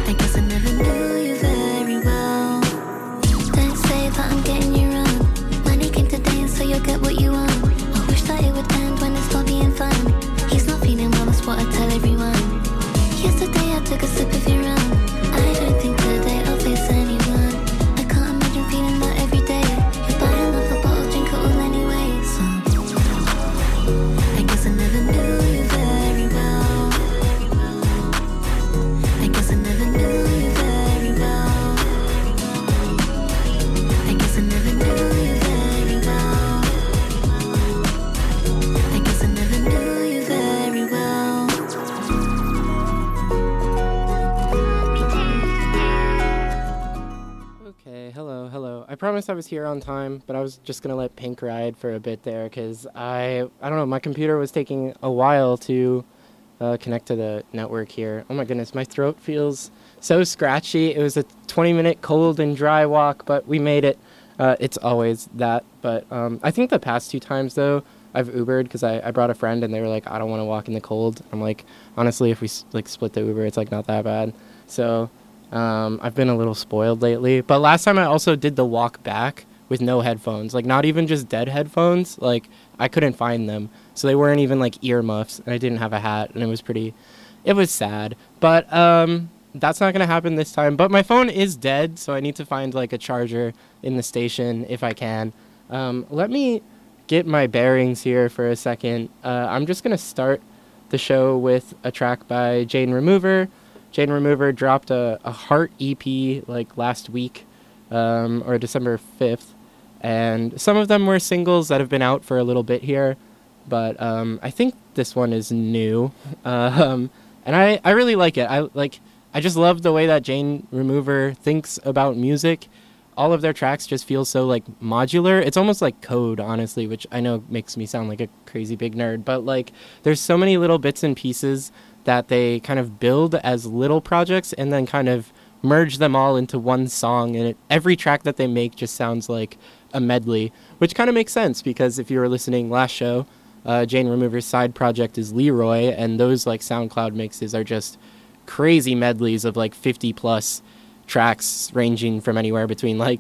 I guess I never knew you very well. Don't say that I'm getting you wrong. Money came today and so you'll get what you want. I wish that it would end when it's not being fun. He's not feeling well, that's what I tell everyone. Yesterday I took a sip of your rum. I don't think today I'll face anyone. I can't imagine feeling that every day. You buy another bottle, drink it all anyway. So I guess I never knew you very well. I guess I never knew you very well. I guess I never knew you very well. I guess I never knew you very well. Okay, hello. I promised I was here on time, but I was just gonna let Pink ride for a bit there, because I don't know, my computer was taking a while to connect to the network here. Oh my goodness, my throat feels so scratchy. It was a 20-minute cold and dry walk, but we made it. It's always that, but I think the past 2 times, though, I've Ubered, because I brought a friend, and they were like, I don't want to walk in the cold. I'm like, honestly, if we split the Uber, it's like not that bad. So I've been a little spoiled lately. But last time I also did the walk back with no headphones, like not even just dead headphones. Like I couldn't find them, so they weren't even like earmuffs, and I didn't have a hat, and it was sad. But that's not gonna happen this time. But my phone is dead, so I need to find like a charger in the station if I can. Let me get my bearings here for a second. I'm just gonna start the show with a track by Jane Remover. Jane Remover dropped a Heart EP like last week, or December 5th, and some of them were singles that have been out for a little bit here, but I think this one is new, and I really like it. I just love the way that Jane Remover thinks about music. All of their tracks just feel so like modular. It's almost like code, honestly, which I know makes me sound like a crazy big nerd, but like there's so many little bits and pieces that they kind of build as little projects and then kind of merge them all into one song, and every track that they make just sounds like a medley, which kind of makes sense, because if you were listening last show, Jane Remover's side project is Leroy, and those like SoundCloud mixes are just crazy medleys of like 50 plus tracks ranging from anywhere between like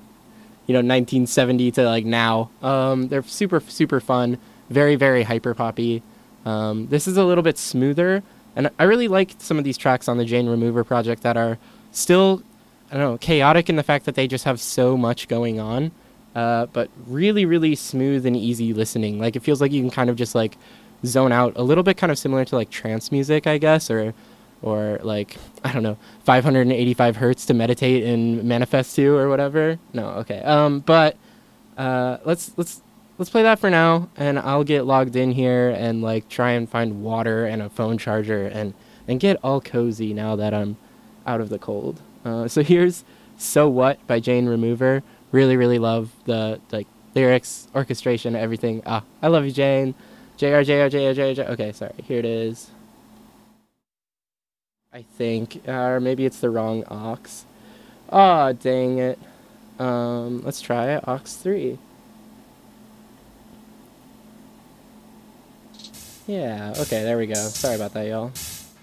1970 to like now. They're super fun, very very hyper poppy. This is a little bit smoother, and I really like some of these tracks on the Jane Remover project that are still, I don't know, chaotic in the fact that they just have so much going on, but really really smooth and easy listening. Like it feels like you can kind of just like zone out a little bit, kind of similar to like trance music, I guess, or like, I don't know, 585 hertz to meditate and manifest to or whatever. No, okay. But let's play that for now, and I'll get logged in here and like try and find water and a phone charger and get all cozy now that I'm out of the cold. So here's So What by Jane Remover. Really, really love the like lyrics, orchestration, everything. I love you, Jane. JR. Okay, sorry. Here it is. I think, or maybe it's the wrong aux. Aw, dang it. Let's try it. Aux 3. Yeah, okay, there we go. Sorry about that, y'all.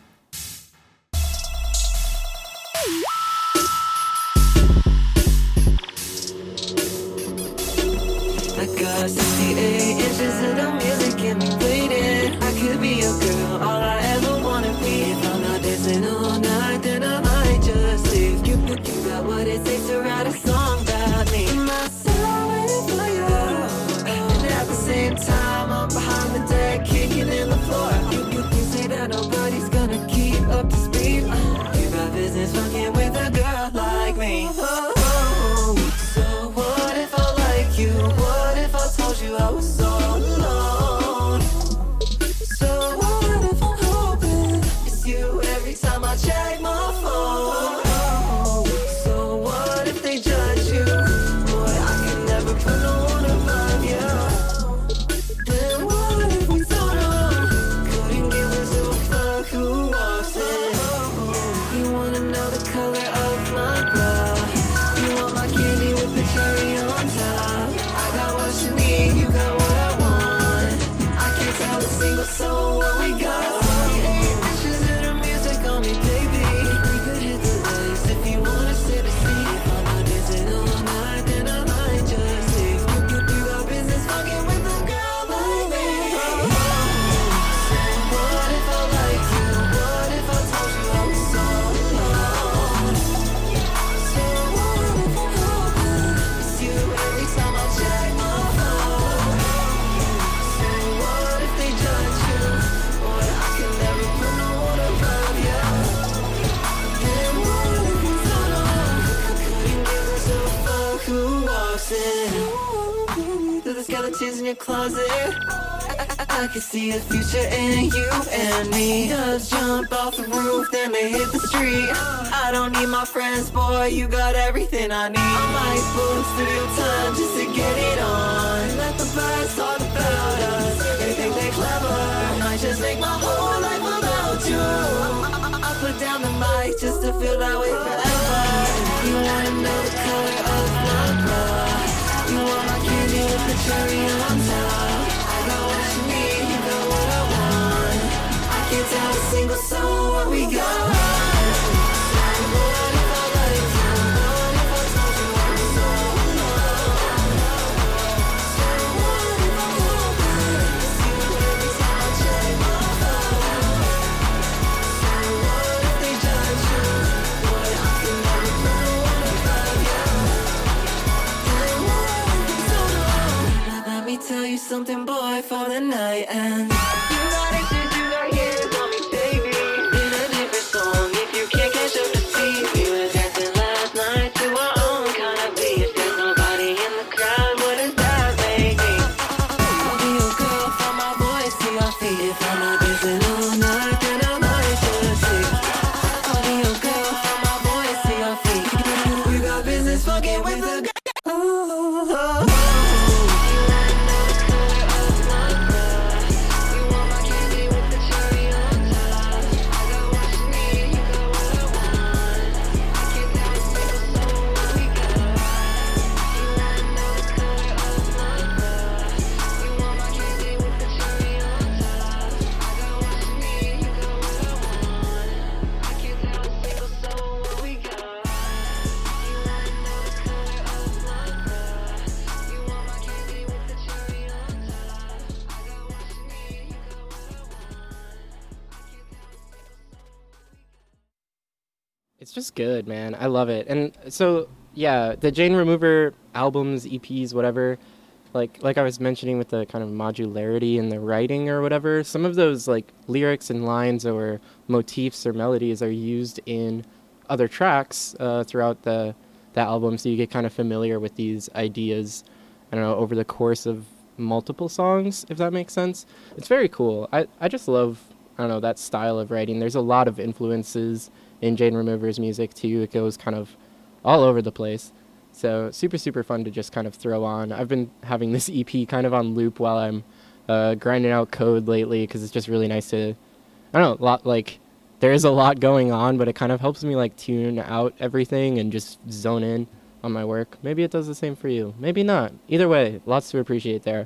I got 68 inches of the music in me waiting. I could be your girl, all I ever wanna be. If I'm not dancing all night, then I might just leave. You got what it takes to write a song about me. My soul waiting for you, and at the same time I'm behind the deck, kicking in the floor. You say that nobody's gonna through the skeletons in your closet. I can see a future in you and me. Doves jump off the roof, then they hit the street. I don't need my friends, boy, you got everything I need. I might book studio time just to get it on. Let the birds talk about us, they think they clever. I just make my whole life about you. I put down the mic just to feel that way forever. You wanna know the color of my blood. You want my candy with the cherry on top. I got what you need, you got what I want. I can't tell a single soul what we got. Tell you something, boy, for the night ends. You got issues, you got years on me, baby. In a different song, if you can't catch up to TV. We were dancing last night to our own kind of beat. There's nobody in the crowd, what does that make me? I'll be your girl from my voice to your feet. If I'm not dancing all night, then I might just sleep. I'll be your girl from my voice to your feet. We got business fucking with the It's just good, man. I love it. And so, yeah, the Jane Remover albums, EPs, whatever, like I was mentioning with the kind of modularity in the writing or whatever, some of those like lyrics and lines or motifs or melodies are used in other tracks throughout the album, so you get kind of familiar with these ideas, I don't know, over the course of multiple songs, if that makes sense. It's very cool. I just love, I don't know, that style of writing. There's a lot of influences in Jane Remover's music too. It goes kind of all over the place. So super, super fun to just kind of throw on. I've been having this EP kind of on loop while I'm grinding out code lately, because it's just really nice to, I don't know, there is a lot going on, but it kind of helps me like tune out everything and just zone in on my work. Maybe it does the same for you. Maybe not. Either way, lots to appreciate there.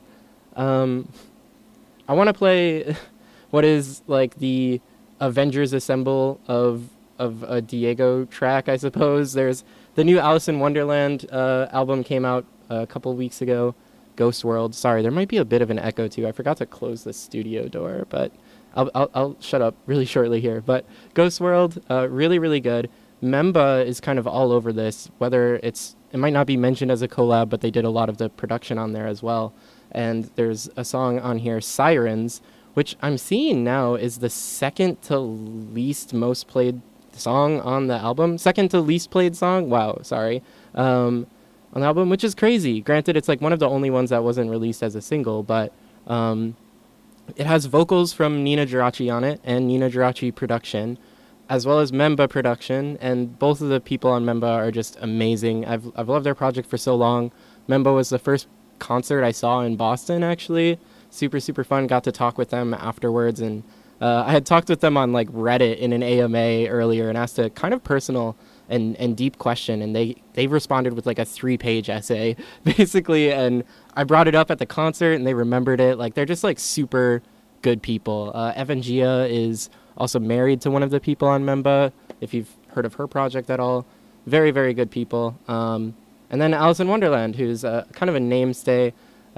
I want to play what is like the Avengers Assemble of a Diego track, I suppose. There's the new Alice in Wonderland album came out a couple weeks ago, Ghost World. Sorry, there might be a bit of an echo too. I forgot to close the studio door, but I'll shut up really shortly here. But Ghost World, really, really good. Memba is kind of all over this, whether it might not be mentioned as a collab, but they did a lot of the production on there as well. And there's a song on here, Sirens, which I'm seeing now is the second to least most played song on the album. Second to least played song? Wow, sorry. On the album, which is crazy. Granted, it's like one of the only ones that wasn't released as a single, but it has vocals from Nina Geraci on it, and Nina Geraci production, as well as Memba production, and both of the people on Memba are just amazing. I've loved their project for so long. Memba was the first concert I saw in Boston, actually. Super, super fun. Got to talk with them afterwards, and I had talked with them on like Reddit in an AMA earlier and asked a kind of personal and deep question, and they responded with like a 3-page essay, basically, and I brought it up at the concert, and they remembered it. Like, they're just like super good people. Evan Gia is also married to one of the people on Memba, if you've heard of her project at all. Very, very good people. And then Alice in Wonderland, who's kind of a namestay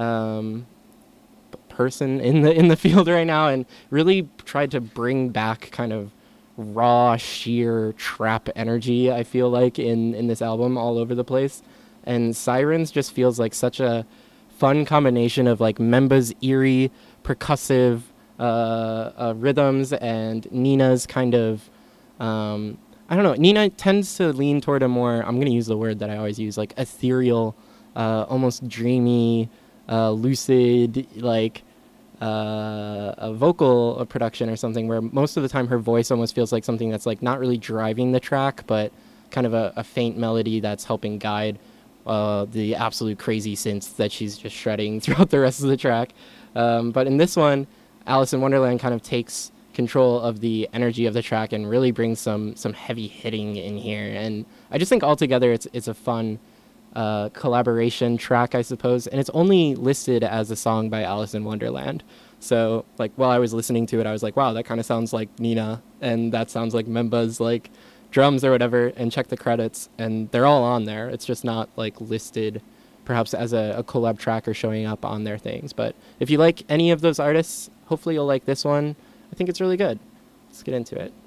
person in the field right now, and really tried to bring back kind of raw, sheer trap energy, I feel like, in this album all over the place. And Sirens just feels like such a fun combination of like Memba's eerie, percussive rhythms and Nina's kind of, I don't know, Nina tends to lean toward a more, I'm going to use the word that I always use, like ethereal almost dreamy, lucid, like a vocal production or something, where most of the time her voice almost feels like something that's like not really driving the track, but kind of a faint melody that's helping guide the absolute crazy synths that she's just shredding throughout the rest of the track. But in this one, Alice in Wonderland kind of takes control of the energy of the track and really brings some heavy hitting in here. And I just think altogether it's a fun collaboration track, I suppose. And it's only listed as a song by Alice in Wonderland. So like while I was listening to it, I was like, wow, that kind of sounds like Nina, and that sounds like Memba's like drums or whatever, and check the credits, and they're all on there. It's just not like listed perhaps as a collab track or showing up on their things. But if you like any of those artists, hopefully you'll like this one. I think it's really good. Let's get into it.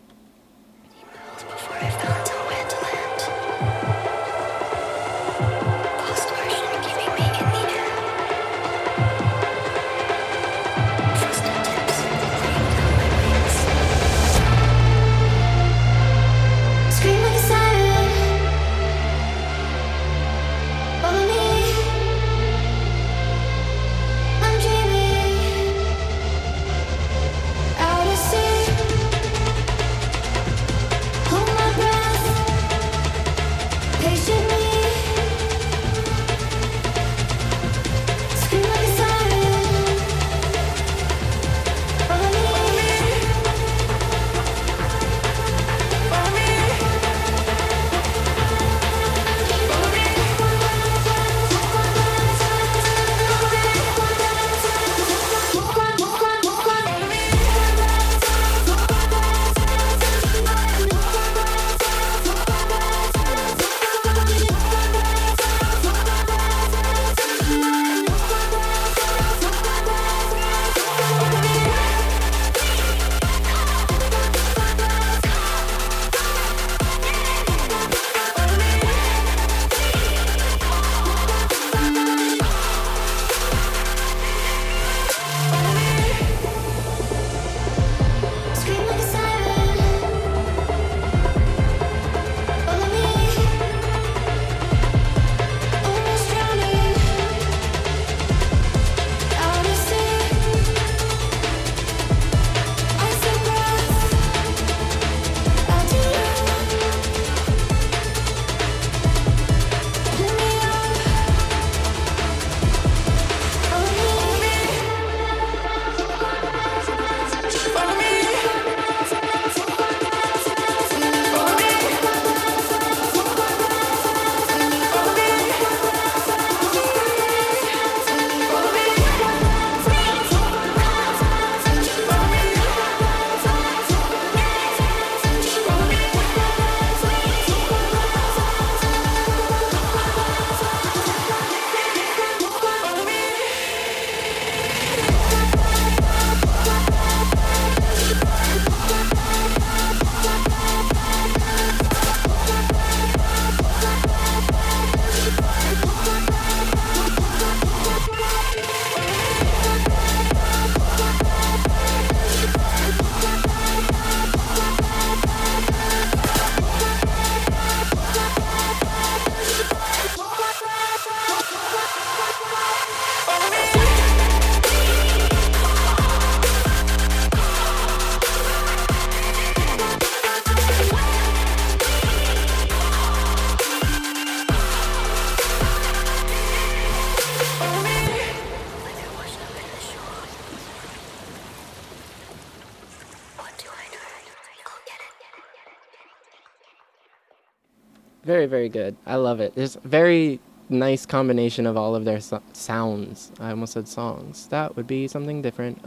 Very, very good. I love it. There's a very nice combination of all of their sounds. I almost said songs. That would be something different.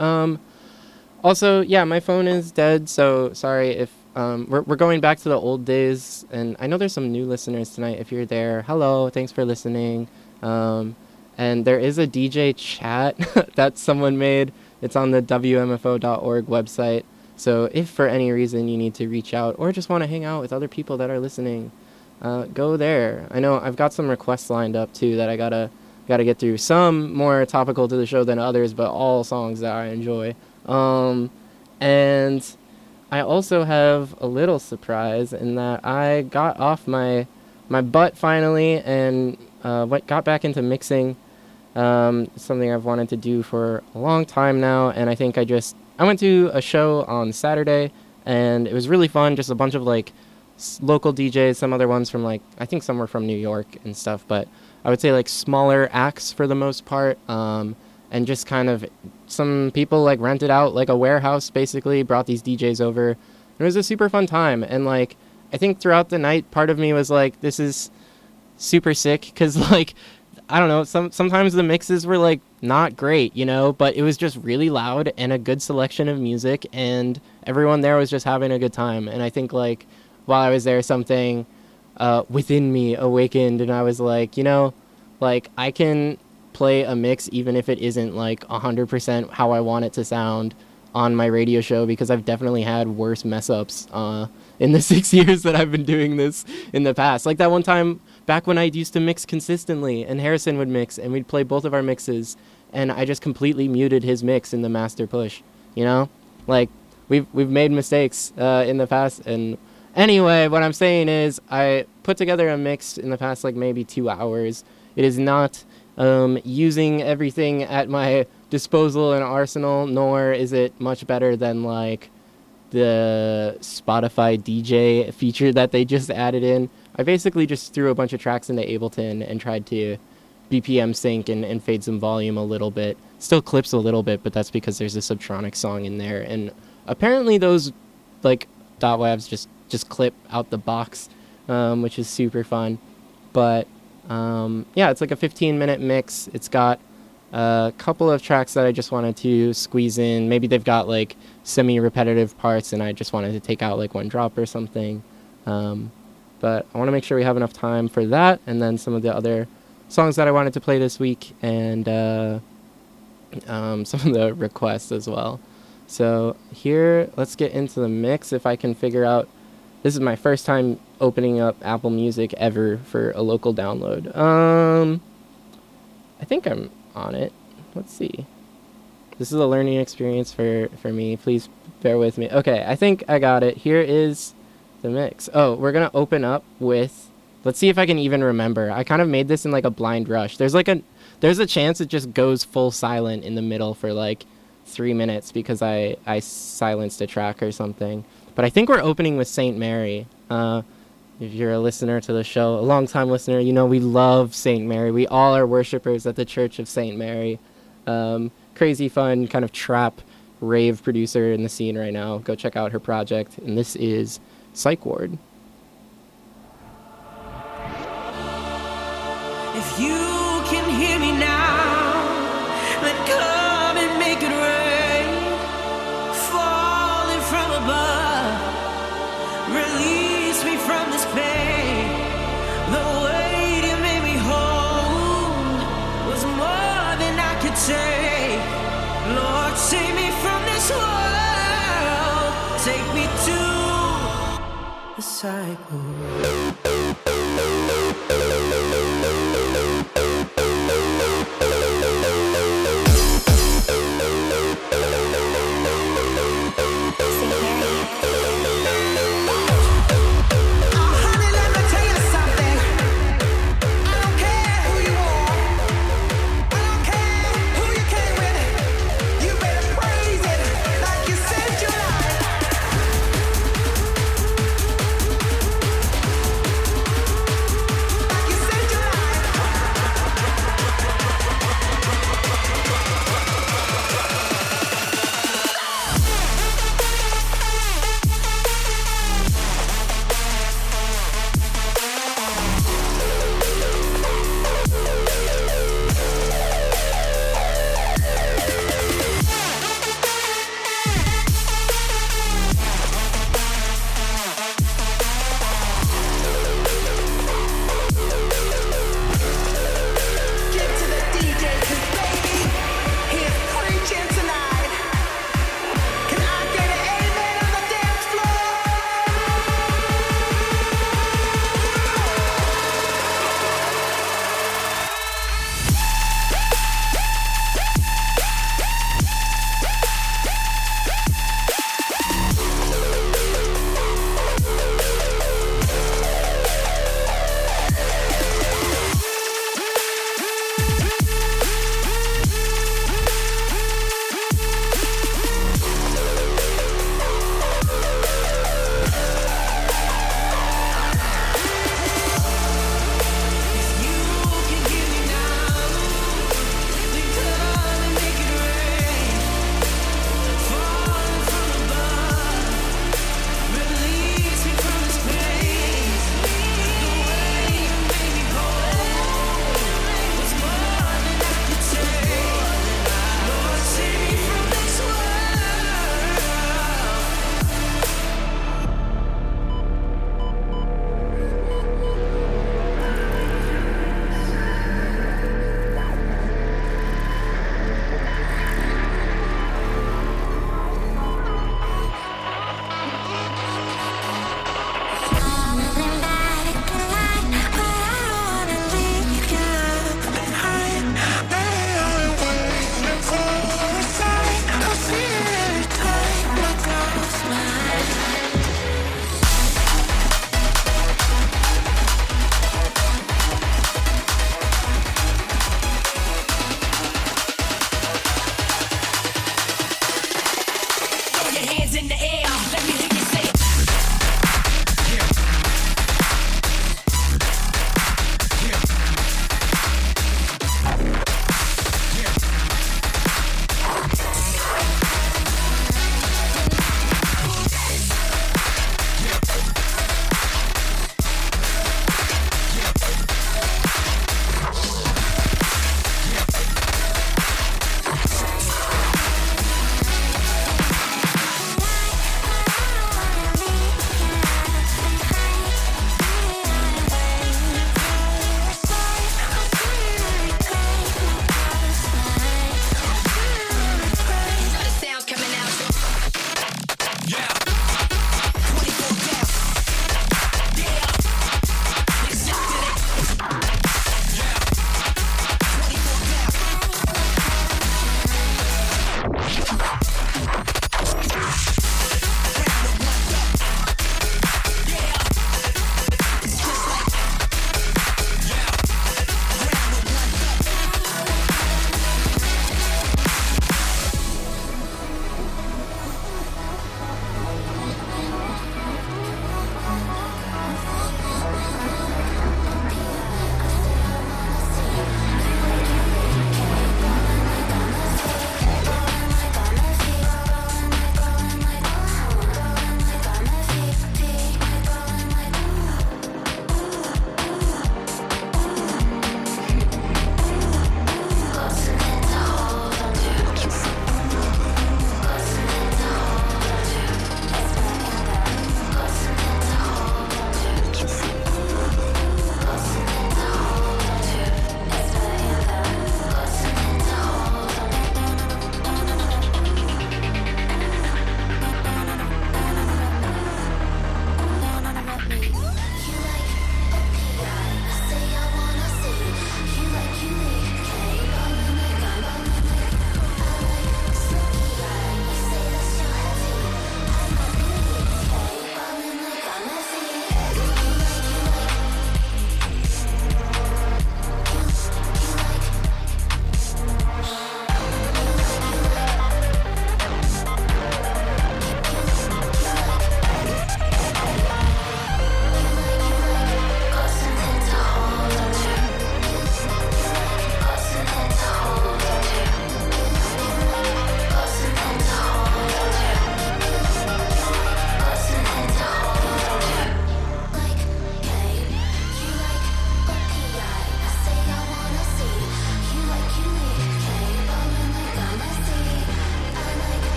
Also, yeah, my phone is dead, so sorry if we're going back to the old days, and I know there's some new listeners tonight. If you're there, hello, thanks for listening. And there is a DJ chat that someone made. It's on the WMFO.org website. So if for any reason you need to reach out or just want to hang out with other people that are listening, go there. I know I've got some requests lined up too that I gotta get through. Some more topical to the show than others, but all songs that I enjoy. And I also have a little surprise in that I got off my butt finally and got back into mixing. Something I've wanted to do for a long time now, and I think I went to a show on Saturday, and it was really fun. Just a bunch of like local DJs, some other ones from like, I think some were from New York and stuff, but I would say like smaller acts for the most part. And just kind of some people like rented out like a warehouse, basically brought these DJs over. It was a super fun time. And like, I think throughout the night, part of me was like, this is super sick. 'Cause like, I don't know, sometimes the mixes were like not great, you know, but it was just really loud and a good selection of music, and everyone there was just having a good time. And I think like while I was there, something within me awakened, and I was like, you know, like I can play a mix even if it isn't like 100% how I want it to sound on my radio show, because I've definitely had worse mess ups in the 6 years that I've been doing this in the past. Like that one time back when I used to mix consistently, and Harrison would mix, and we'd play both of our mixes, and I just completely muted his mix in the master push, you know? Like we've made mistakes in the past. And anyway, what I'm saying is I put together a mix in the past like maybe 2 hours. It is not using everything at my disposal and arsenal, nor is it much better than like the Spotify DJ feature that they just added in. I basically just threw a bunch of tracks into Ableton and tried to BPM sync and fade some volume a little bit. Still clips a little bit, but that's because there's a Subtronic song in there, and apparently those like dot wavs just clip out the box, which is super fun. But yeah, it's like a 15-minute mix. It's got a couple of tracks that I just wanted to squeeze in. Maybe they've got like semi-repetitive parts, and I just wanted to take out like one drop or something. But I want to make sure we have enough time for that, and then some of the other songs that I wanted to play this week, and some of the requests as well. So here, let's get into the mix. If I can figure out, this is my first time opening up Apple Music ever for a local download. I think I'm on it. Let's see. This is a learning experience for me. Please bear with me. Okay, I think I got it. Here is the mix. Oh, we're going to open up with, let's see if I can even remember. I kind of made this in like a blind rush. There's a chance it just goes full silent in the middle for like 3 minutes because I silenced a track or something. But I think we're opening with Saint Mary. If you're a listener to the show, a long-time listener, you know we love Saint Mary. We all are worshipers at the Church of Saint Mary. Crazy fun, kind of trap rave producer in the scene right now. Go check out her project. And this is Psych Ward. If you can hear me now, then come and make it rain, falling from above, release me from this pain. The weight you made me hold was more than I could take. Lord, save me from this world, take me to the cycle.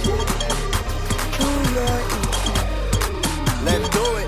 Let's do it.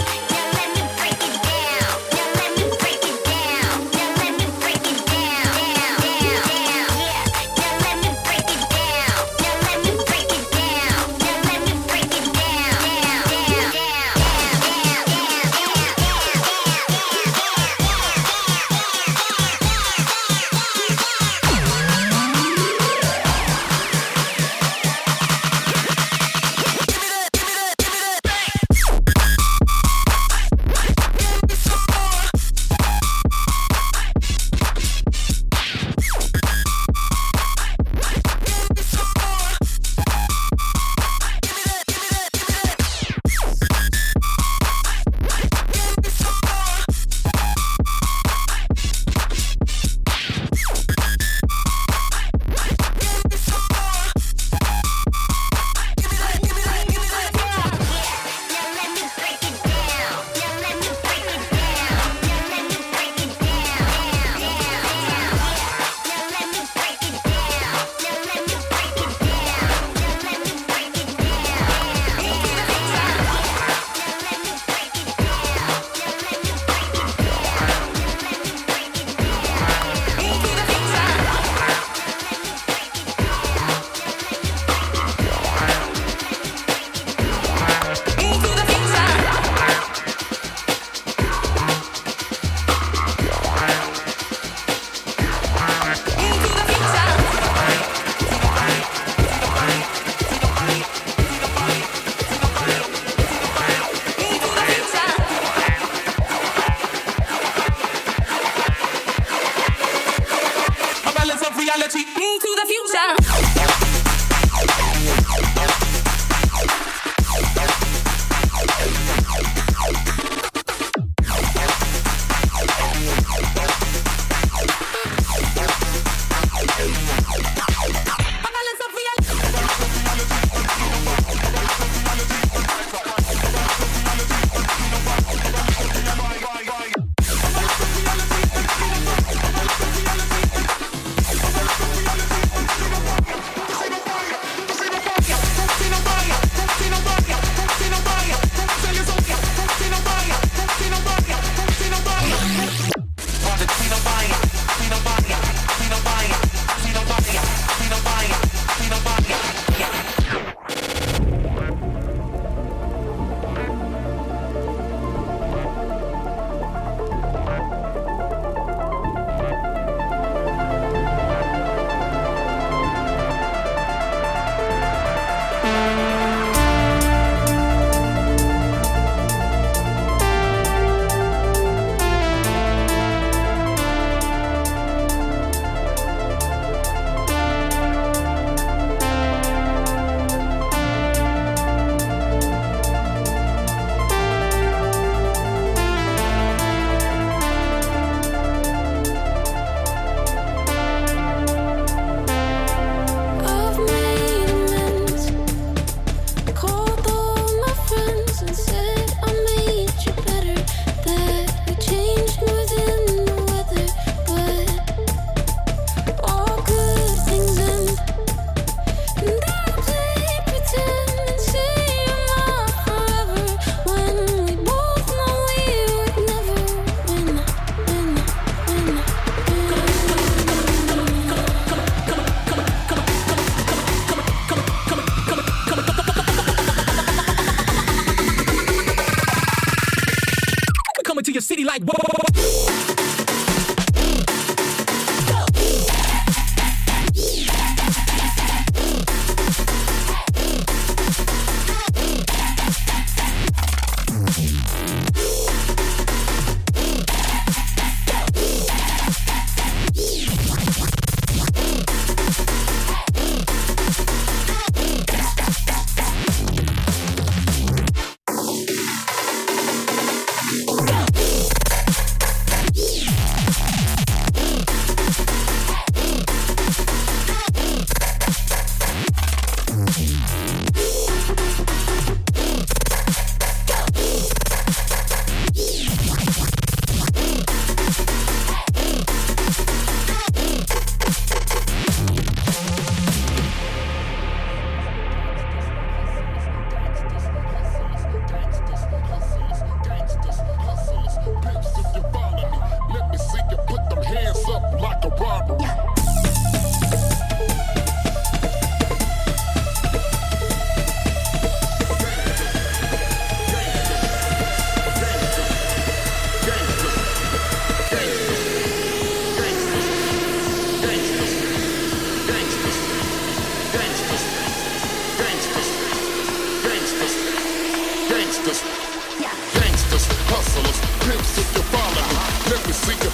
city like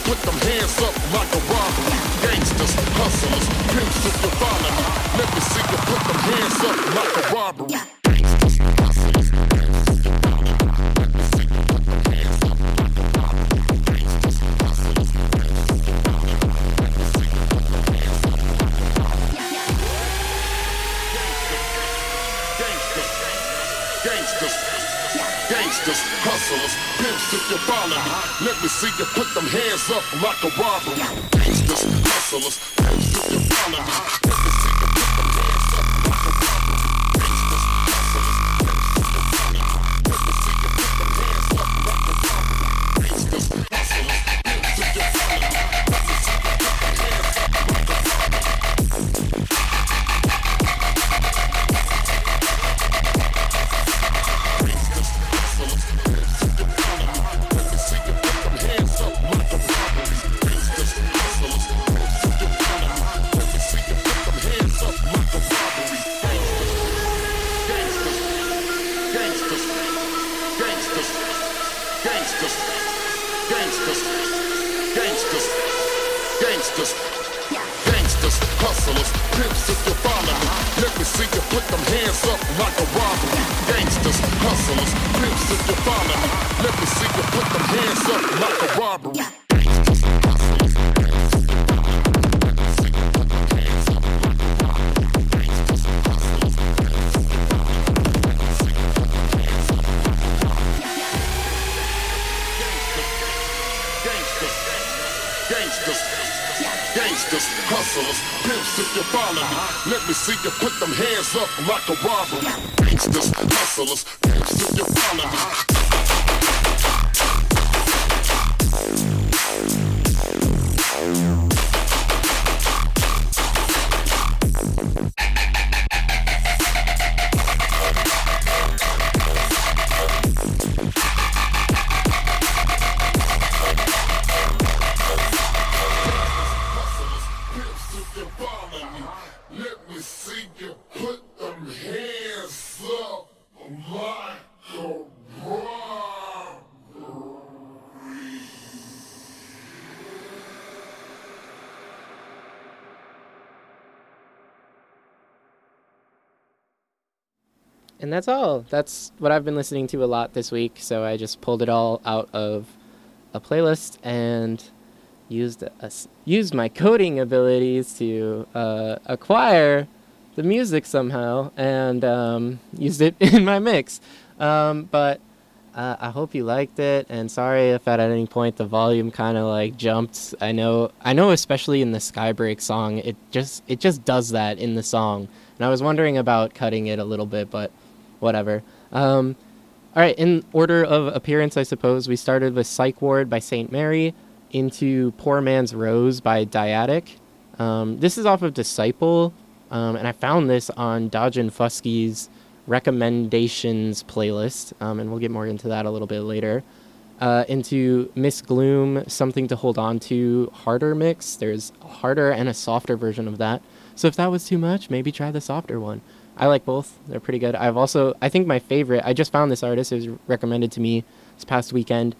put them hands up like a robbery. Gangsters, hustlers, pimps if you follow me. Let me see you put them hands up like a robbery. Gangsters, hustlers, pimps if you follow me. Let me see you put them hands up like a robbery. Gangsters, hustlers, pimps if you follow me. Let me see you put them hands up like a robbery. Gangsters, gangsters, hustlers, pimps if you follow me. Let me see you put them hands up like a robbery. Gangsters, hustlers, pimps if you follow me. Let me see you put them hands up like a robbery. Gangsters, hustlers, pimps if you follow me. Let me see you put them hands up like a robbery. Gangsters, hustlers, pimps if you follow me. Let me see you put them hands up like a robbery. Gangsters, hustlers, pimps if you follow me. Let me see you put them hands up like a robbery. Gangsters, hustlers, pimps if you follow me. Let me see you put them hands up like a robbery. Gangsters, hustlers, pimps if you follow me. Let me see you put them hands up like a robbery. Gangsters, hustlers, pimps if you follow me. Let me see you put them hands up like a robbery. Gangsters, gangsters, hustlers, pimps if you follow me. Let me see you put them hands up like a robbery. Gangsters, hustlers, pimps if you follow me. And that's all. That's what I've been listening to a lot this week, so I just pulled it all out of a playlist and used my coding abilities to acquire the music somehow and used it in my mix. But I hope you liked it, and sorry if at any point the volume kind of like jumped. I know especially in the Skybreak song, it just does that in the song. And I was wondering about cutting it a little bit, but whatever. All right, in order of appearance, I suppose, we started with Psych Ward by St. Mary, into Poor Man's Rose by Dyadic. This is off of Disciple, and I found this on Dodgen Fusky's recommendations playlist, and we'll get more into that a little bit later. Into Miss Gloom, Something to Hold On To, Harder mix. There's a harder and a softer version of that. So if that was too much, maybe try the softer one. I like both. They're pretty good. I think my favorite, I just found this artist. It was recommended to me this past weekend.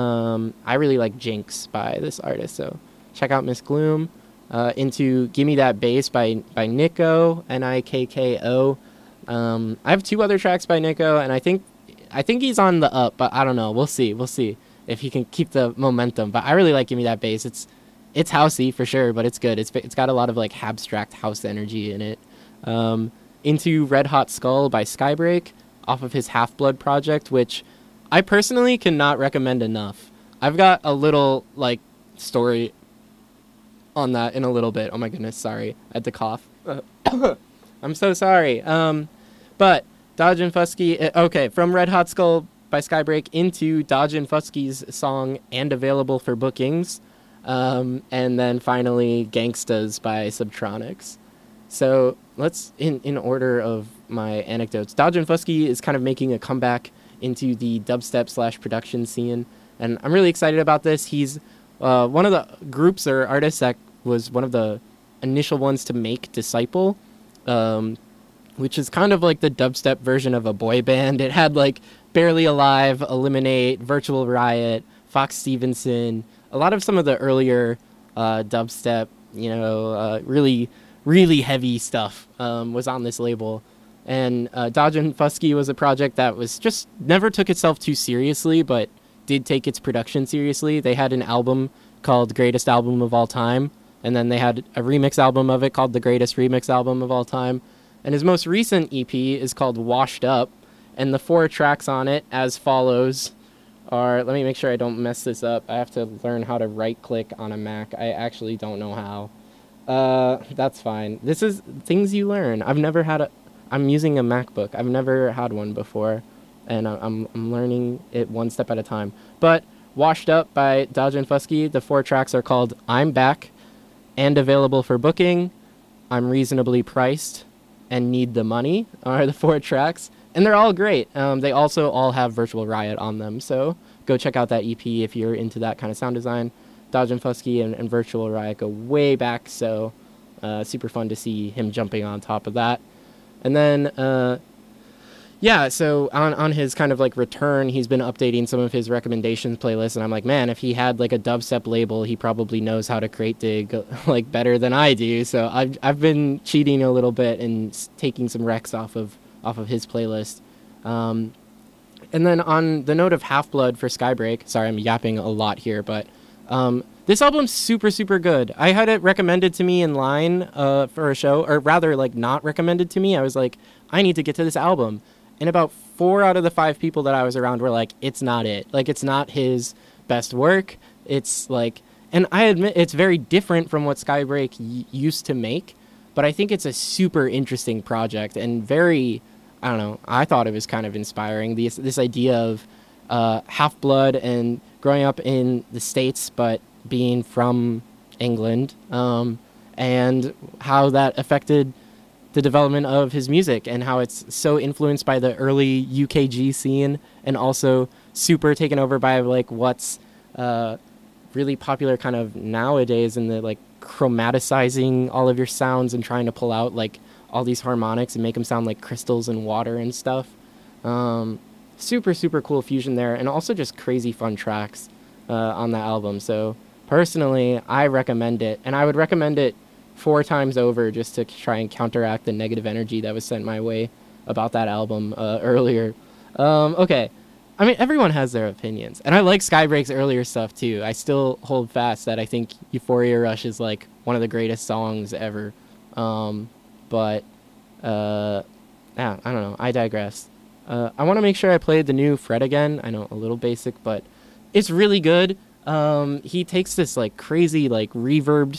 I really like Jinx by this artist, so check out Miss Gloom. Into Gimme That Bass by Nico, Nikko. I have two other tracks by Nico, and I think he's on the up, but I don't know. We'll see if he can keep the momentum. But I really like Gimme That Bass. It's housey for sure, but it's good. It's got a lot of like abstract house energy in it. Into Red Hot Skull by Skybreak, off of his Half-Blood project, which I personally cannot recommend enough. I've got a little like story on that in a little bit. Oh my goodness, sorry. I had to cough. I'm so sorry. But Dodgen Fusky, okay, from Red Hot Skull by Skybreak into Dodgen Fusky's song And Available for Bookings. And then finally Gangstas by Subtronics. So let's, in order of my anecdotes, Dodgen Fusky is kind of making a comeback into the dubstep / production scene. And I'm really excited about this. He's one of the groups or artists that was one of the initial ones to make Disciple, which is kind of like the dubstep version of a boy band. It had like Barely Alive, Eliminate, Virtual Riot, Fox Stevenson, a lot of some of the earlier dubstep, really, really heavy stuff was on this label. And Dodge and Fusky was a project that was just never took itself too seriously, but did take its production seriously. They had an album called Greatest Album of All Time, and then they had a remix album of it called The Greatest Remix Album of All Time. And his most recent EP is called Washed Up, and the 4 tracks on it as follows are, let me make sure I don't mess this up. I have to learn how to right-click on a Mac. I actually don't know how. That's fine. This is things you learn. I'm using a MacBook. I've never had one before, and I'm learning it one step at a time. But Washed Up by Dodge and Fusky, the 4 tracks are called I'm Back, and Available for Booking, I'm Reasonably Priced, and Need the Money are the 4 tracks. And they're all great. They also all have Virtual Riot on them, so go check out that EP if you're into that kind of sound design. Dodge and Fusky and Virtual Riot go way back, so super fun to see him jumping on top of that. And then, so on his kind of like return, he's been updating some of his recommendations playlists, and I'm like, man, if he had like a dubstep label, he probably knows how to crate dig like better than I do. So I've been cheating a little bit and taking some recs off of his playlist. And then on the note of Half-Blood for Skybreak, sorry, I'm yapping a lot here, but this album's super, super good. I had it recommended to me in line for a show, or rather, like, not recommended to me. I was like, I need to get to this album. And about 4 out of the 5 people that I was around were like, it's not it. Like, it's not his best work. It's like, and I admit it's very different from what Skybreak used to make, but I think it's a super interesting project and very, I don't know, I thought it was kind of inspiring. This idea of Half-Blood and growing up in the States, but being from England, and how that affected the development of his music and how it's so influenced by the early UKG scene and also super taken over by like what's really popular kind of nowadays in the like chromaticizing all of your sounds and trying to pull out like all these harmonics and make them sound like crystals and water and stuff. Super, super cool fusion there, and also just crazy fun tracks on that album. So personally, I recommend it, and I would recommend it 4 times over just to try and counteract the negative energy that was sent my way about that album earlier. Okay. I mean, everyone has their opinions, and I like Skybreak's earlier stuff too. I still hold fast that I think Euphoria Rush is like one of the greatest songs ever. But I don't know. I digress. I want to make sure I played the new Fred again. I know, a little basic, but it's really good. He takes this like crazy like reverbed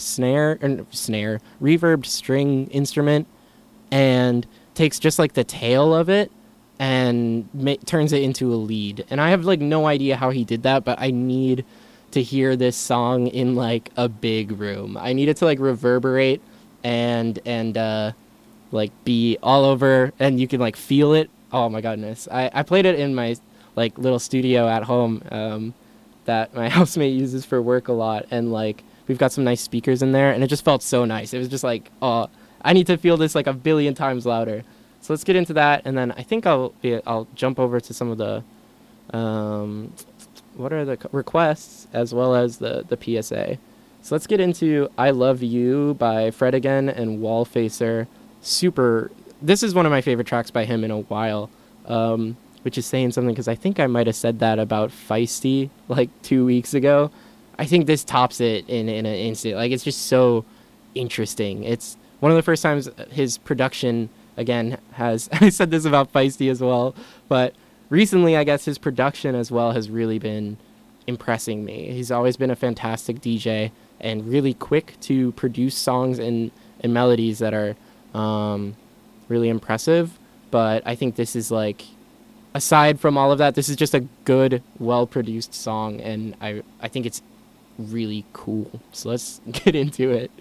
reverbed string instrument and takes just like the tail of it and turns it into a lead. And I have like no idea how he did that, but I need to hear this song in like a big room. I need it to like reverberate and like be all over, and you can like feel it. Oh my goodness. I played it in my like little studio at home that my housemate uses for work a lot, and like we've got some nice speakers in there, and it just felt so nice. It was just like, oh, I need to feel this like a billion times louder. So let's get into that, and then I think I'll jump over to some of the what are the requests as well as the PSA. So let's get into I Love You by Fred Again and Wallfacer. This is one of my favorite tracks by him in a while, which is saying something because I think I might have said that about Feisty like 2 weeks ago. I think this tops it in an instant. Like, it's just so interesting. It's one of the first times his production, again, has, I said this about Feisty as well, but recently I guess his production as well has really been impressing me. He's always been a fantastic DJ and really quick to produce songs and melodies that are really impressive. But I think this is like, aside from all of that, this is just a good, well-produced song, and I think it's really cool. So let's get into it.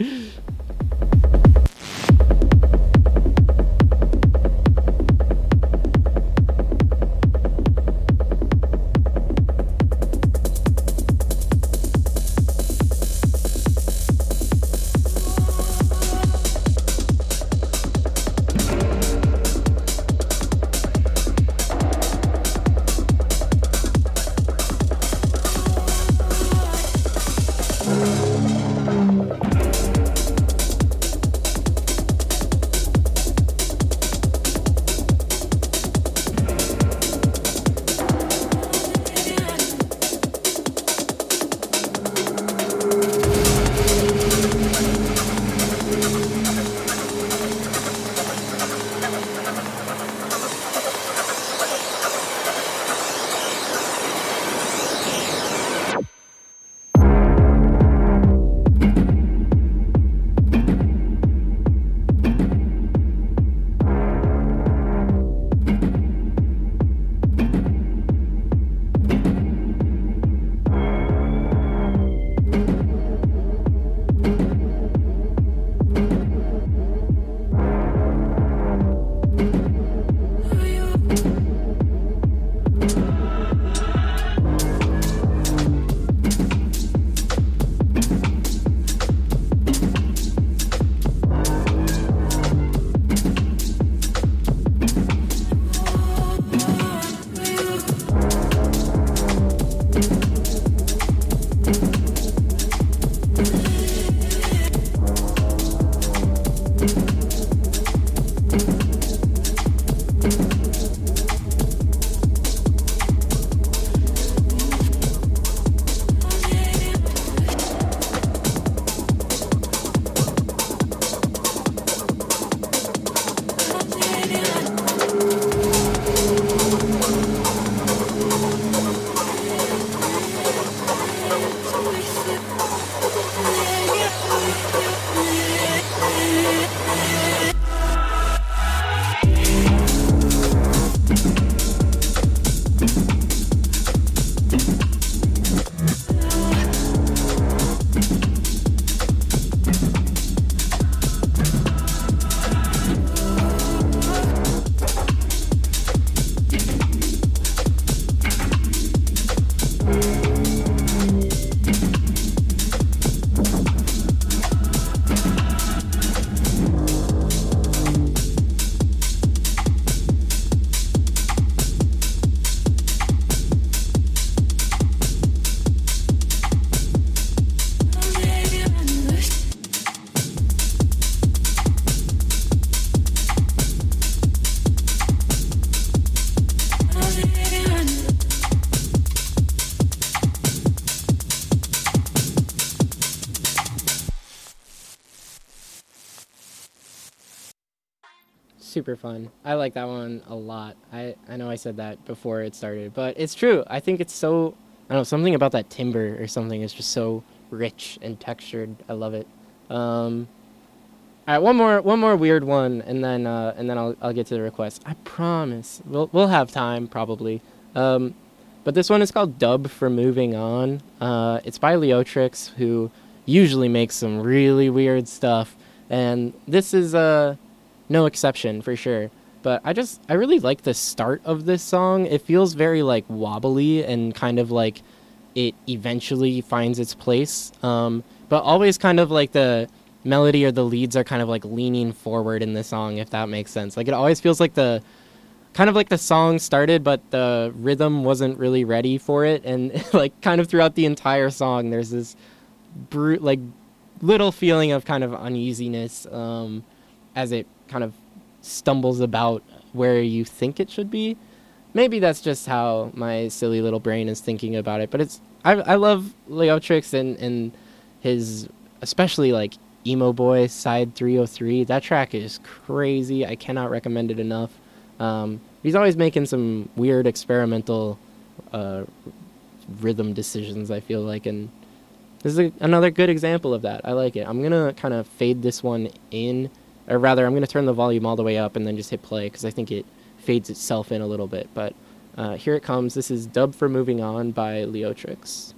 super fun. I like that one a lot. I know I said that before it started, but it's true. I think it's so, I don't know, something about that timbre or something is just so rich and textured. I love it. All right, one more weird one, and then I'll get to the request. I promise we'll have time probably. But this one is called Dub for Moving On. It's by Leotrix, who usually makes some really weird stuff, and this is no exception for sure. But I really like the start of this song. It feels very like wobbly and kind of like it eventually finds its place. But always kind of like the melody or the leads are kind of like leaning forward in the song, if that makes sense. Like it always feels like the song started, but the rhythm wasn't really ready for it, and like kind of throughout the entire song, there's this like little feeling of kind of uneasiness as it kind of stumbles about where you think it should be. Maybe that's just how my silly little brain is thinking about it, but I love Leotrix and his especially like Emo Boy Side 303. That track is crazy. I cannot recommend it enough. He's always making some weird experimental rhythm decisions, I feel like, and this is another good example of that. I like it. I'm going to kind of fade this one in, or rather, I'm going to turn the volume all the way up and then just hit play, because I think it fades itself in a little bit. But here it comes. This is Dub for Moving On by Leotrix.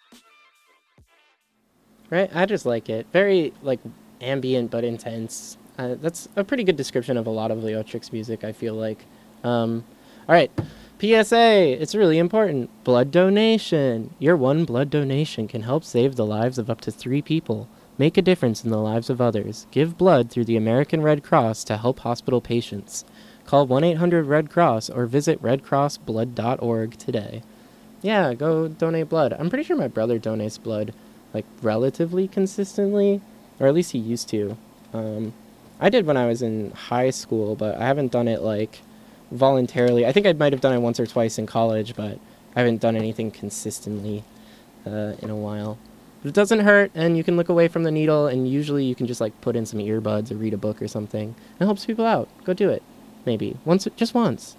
Right, I just like it. Very like ambient but intense. That's a pretty good description of a lot of Leotrix music, I feel like. All right. PSA, it's really important. Blood donation. Your one blood donation can help save the lives of up to 3 people. Make a difference in the lives of others. Give blood through the American Red Cross to help hospital patients. Call 1-800-RED-CROSS or visit redcrossblood.org today. Yeah, go donate blood. I'm pretty sure my brother donates blood, like, relatively consistently, or at least he used to. I did when I was in high school, but I haven't done it, like, voluntarily. I think I might have done it once or twice in college, but I haven't done anything consistently in a while. But it doesn't hurt, and you can look away from the needle, and usually you can just, like, put in some earbuds or read a book or something. It helps people out. Go do it. Maybe. Just once.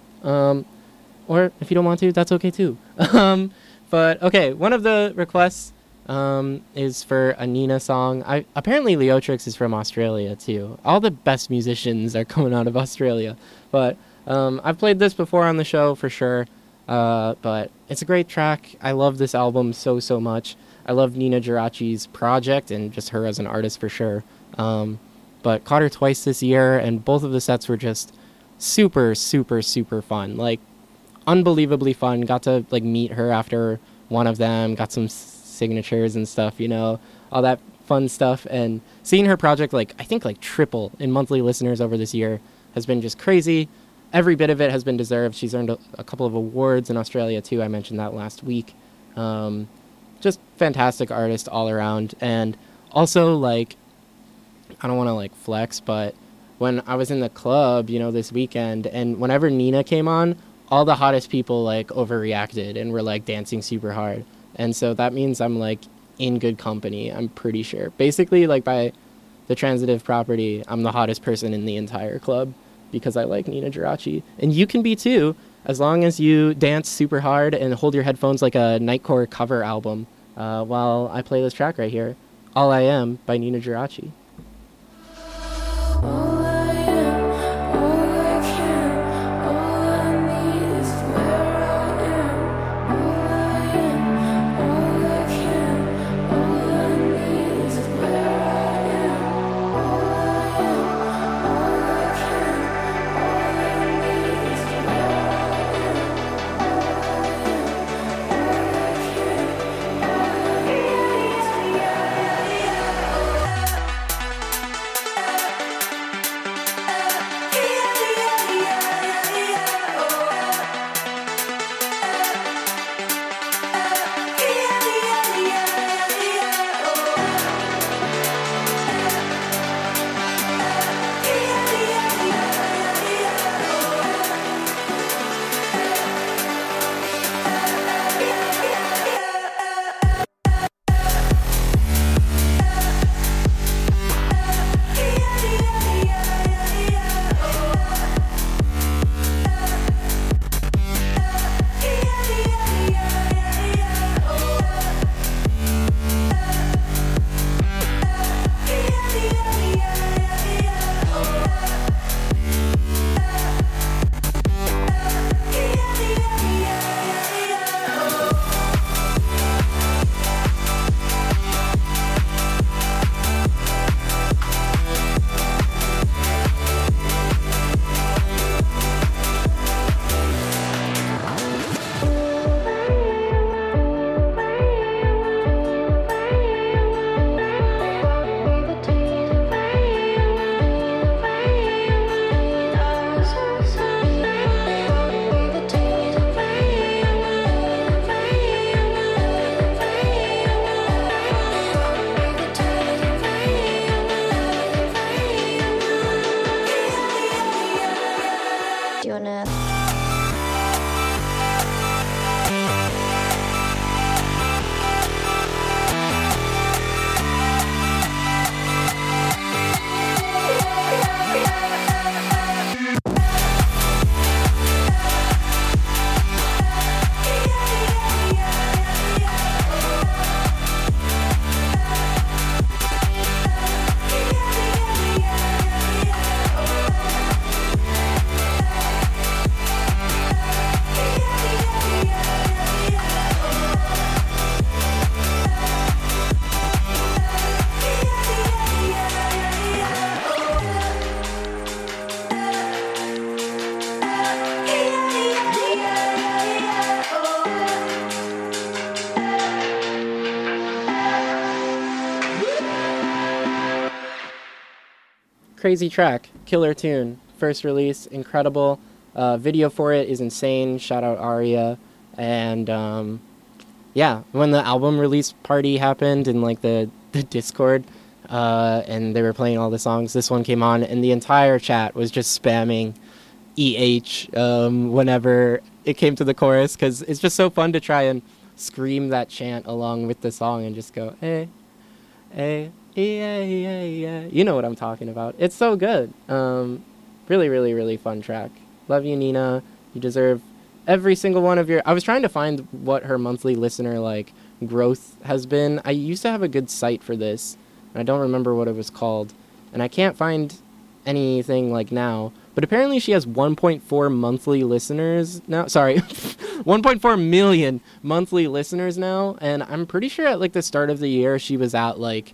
Or if you don't want to, that's okay too. But, okay, one of the requests is for a Nina song. Apparently Leotrix is from Australia, too. All the best musicians are coming out of Australia. But I've played this before on the show, for sure. But it's a great track. I love this album so much. I love Nina Geraci's project and just her as an artist, for sure. But caught her twice this year, and both of the sets were just super fun. Like, unbelievably fun. Got to, like, meet her after one of them. Got some signatures and stuff, you know, all that fun stuff. And seeing her project, like, I think, like, triple in monthly listeners over this year has been just crazy. Every bit of it has been deserved. She's earned a couple of awards in Australia, too. I mentioned that last week. Just fantastic artist all around. And also, like, I don't want to, like, flex, but when I was in the club, you know, this weekend, and whenever Nina came on, all the hottest people, like, overreacted and were, like, dancing super hard. And so that means I'm, like, in good company, I'm pretty sure. Basically, like, by the transitive property, I'm the hottest person in the entire club because I like Nina Geraci. And you can be, too, as long as you dance super hard and hold your headphones like a Nightcore cover album while I play this track right here, All I Am by Nina Geraci. crazy track, killer tune, first release, incredible. Video for it is insane. Shout out Aria. And yeah, when the album release party happened in like the Discord, and they were playing all the songs, this one came on, and the entire chat was just spamming whenever it came to the chorus, because it's just so fun to try and scream that chant along with the song and just go, hey, hey, yeah, yeah, yeah. You know what I'm talking about. It's so good. Really, really, really fun track. Love you, Nina. You deserve every single one of your... I was trying to find what her monthly listener, like, growth has been. I used to have a good site for this, and I don't remember what it was called. And I can't find anything, like, now. But apparently she has 1.4 monthly listeners now. Sorry, 1.4 million monthly listeners now. And I'm pretty sure at, like, the start of the year, she was at, like,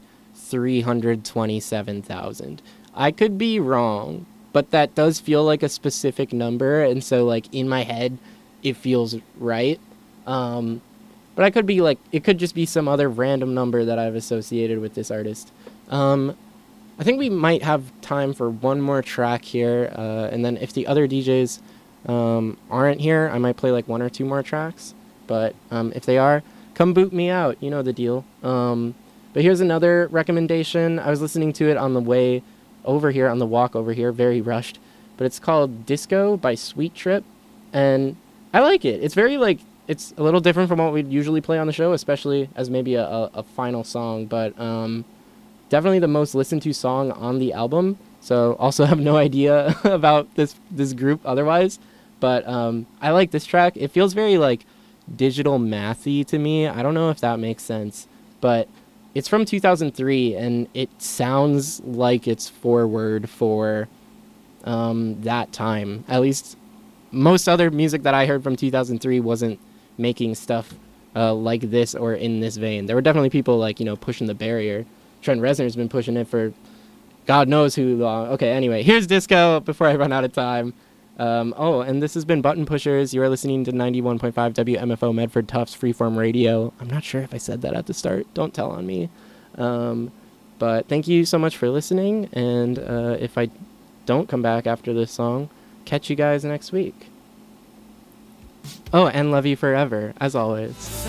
327,000. I could be wrong, but that does feel like a specific number, and so like in my head it feels right. But I could be like, it could just be some other random number that I've associated with this artist. I think we might have time for one more track here, and then if the other DJs aren't here, I might play like one or two more tracks, but if they are, come boot me out, you know the deal. But here's another recommendation. I was listening to it on the way over here, on the walk over here, very rushed. But it's called Disco by Sweet Trip. And I like it. It's very, like, it's a little different from what we'd usually play on the show, especially as maybe a final song. But definitely the most listened to song on the album. So also have no idea about this group otherwise. But I like this track. It feels very, like, digital mathy to me. I don't know if that makes sense. But it's from 2003, and it sounds like it's forward for that time. At least most other music that I heard from 2003 wasn't making stuff like this or in this vein. There were definitely people like, you know, pushing the barrier. Trent Reznor's been pushing it for God knows who long. Okay, anyway, here's Disco before I run out of time. And this has been Button Pushers. You are listening to 91.5 WMFO Medford Tufts Freeform Radio. I'm not sure if I said that at the start. Don't tell on me. But thank you so much for listening. And if I don't come back after this song, catch you guys next week. Oh, and love you forever, as always.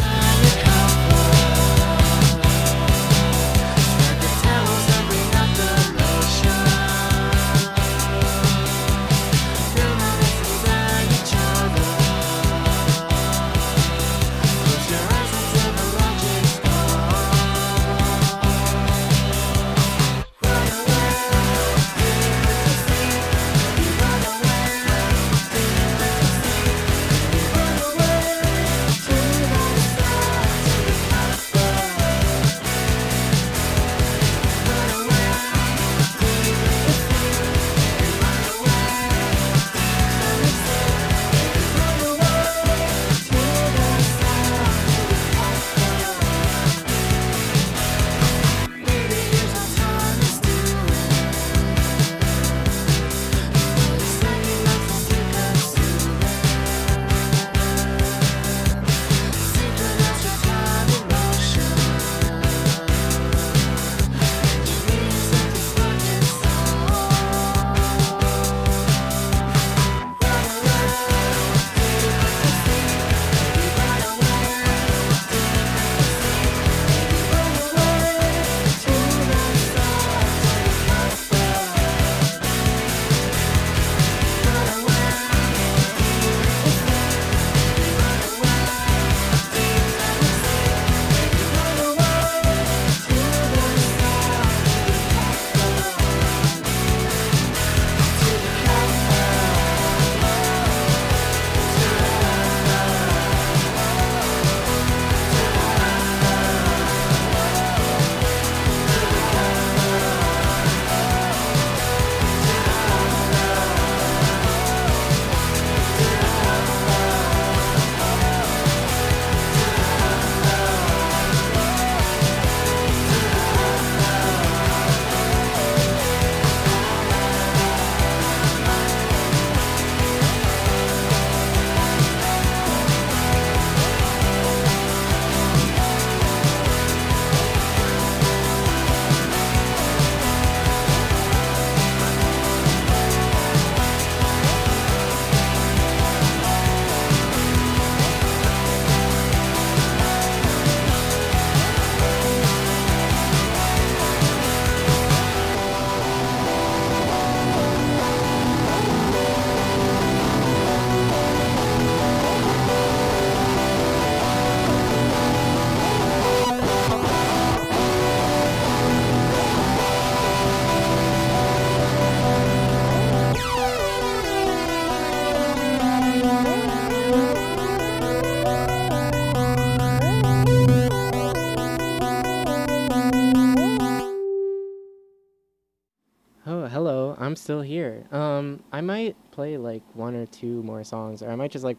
still here. I might play like one or two more songs, or I might just like